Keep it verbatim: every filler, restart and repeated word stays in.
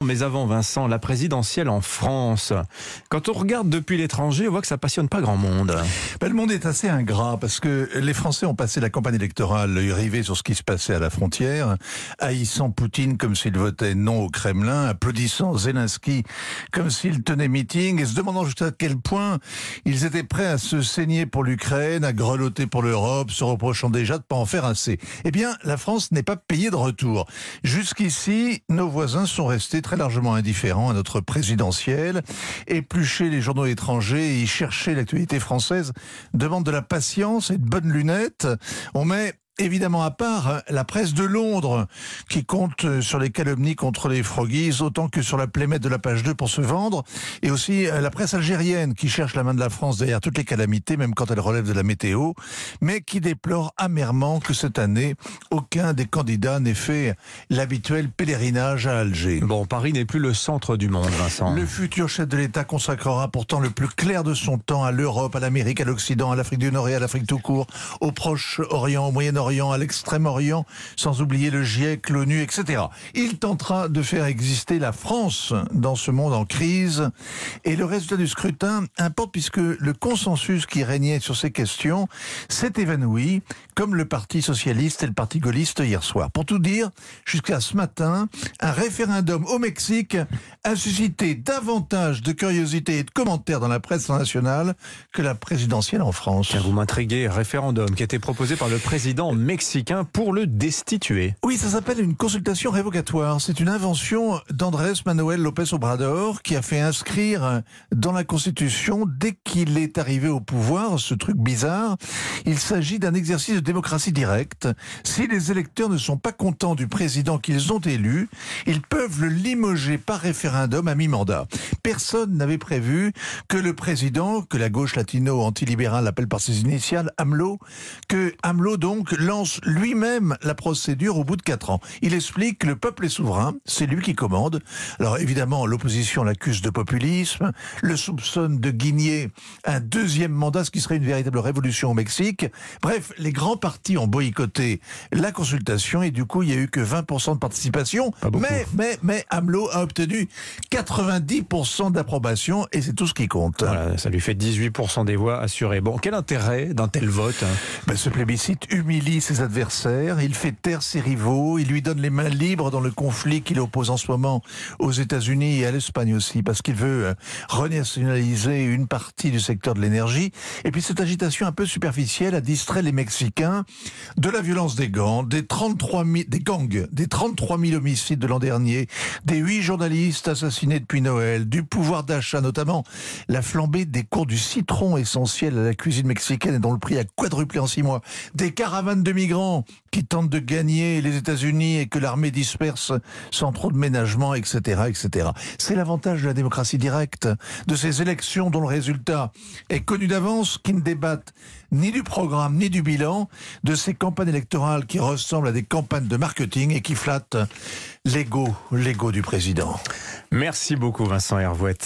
Mais avant Vincent, la présidentielle en France. Quand on regarde depuis l'étranger, on voit que ça passionne pas grand monde. Ben, le monde est assez ingrat parce que les Français ont passé la campagne électorale l'œil rivé sur ce qui se passait à la frontière, haïssant Poutine comme s'il votait non au Kremlin, applaudissant Zelensky comme s'il tenait meeting et se demandant jusqu'à quel point ils étaient prêts à se saigner pour l'Ukraine, à grelotter pour l'Europe, se reprochant déjà de pas en faire assez. Eh bien, la France n'est pas payée de retour. Jusqu'ici, nos voisins sont restés très très largement indifférent à notre présidentielle. Éplucher les journaux étrangers et y chercher l'actualité française demande de la patience et de bonnes lunettes. On met évidemment à part la presse de Londres qui compte sur les calomnies contre les Froggies autant que sur la plémette de la page deux pour se vendre, et aussi la presse algérienne qui cherche la main de la France derrière toutes les calamités, même quand elle relève de la météo, mais qui déplore amèrement que cette année aucun des candidats n'ait fait l'habituel pèlerinage à Alger. Bon, Paris n'est plus le centre du monde, Vincent. Le futur chef de l'État consacrera pourtant le plus clair de son temps à l'Europe, à l'Amérique, à l'Occident, à l'Afrique du Nord et à l'Afrique tout court, au Proche-Orient, au Moyen-Orient, à l'Extrême-Orient, sans oublier le GIEC, l'ONU, et cetera. Il tentera de faire exister la France dans ce monde en crise. Et le résultat du scrutin importe puisque le consensus qui régnait sur ces questions s'est évanoui, comme le Parti socialiste et le Parti gaulliste hier soir. Pour tout dire, jusqu'à ce matin, un référendum au Mexique a suscité davantage de curiosité et de commentaires dans la presse nationale que la présidentielle en France. Tiens, vous m'intriguez, référendum qui a été proposé par le président mexicain pour le destituer. Oui, ça s'appelle une consultation révocatoire. C'est une invention d'Andrés Manuel López Obrador qui a fait inscrire dans la Constitution, dès qu'il est arrivé au pouvoir, ce truc bizarre. Il s'agit d'un exercice de démocratie directe. Si les électeurs ne sont pas contents du président qu'ils ont élu, ils peuvent le limoger par référendum à mi-mandat. Personne n'avait prévu que le président, que la gauche latino-antilibérale appelle par ses initiales, AMLO, que AMLO donc lance lui-même la procédure au bout de quatre ans. Il explique que le peuple est souverain, c'est lui qui commande. Alors évidemment, l'opposition l'accuse de populisme, le soupçonne de guigner un deuxième mandat, ce qui serait une véritable révolution au Mexique. Bref, les grands partis ont boycotté la consultation et du coup, il n'y a eu que vingt pour cent de participation. Mais, mais, mais AMLO a obtenu quatre-vingt-dix pour cent d'approbation et c'est tout ce qui compte. Voilà, ça lui fait dix-huit pour cent des voix assurées. Bon, quel intérêt d'un tel vote? Ben, ce plébiscite humilie ses adversaires, il fait taire ses rivaux, il lui donne les mains libres dans le conflit qu'il oppose en ce moment aux États-Unis et à l'Espagne aussi, parce qu'il veut renationaliser une partie du secteur de l'énergie. Et puis cette agitation un peu superficielle a distrait les Mexicains de la violence des gangs, des trente-trois mille, des gangs, des trente-trois mille homicides de l'an dernier, des huit journalistes assassinés depuis Noël, du pouvoir d'achat, notamment la flambée des cours du citron essentiel à la cuisine mexicaine et dont le prix a quadruplé en six mois, des caravanes de migrants qui tentent de gagner les États-Unis et que l'armée disperse sans trop de ménagement, et cetera, et cetera. C'est l'avantage de la démocratie directe, de ces élections dont le résultat est connu d'avance, qui ne débattent ni du programme ni du bilan, de ces campagnes électorales qui ressemblent à des campagnes de marketing et qui flattent l'ego, l'ego du président. Merci beaucoup Vincent Hervouet.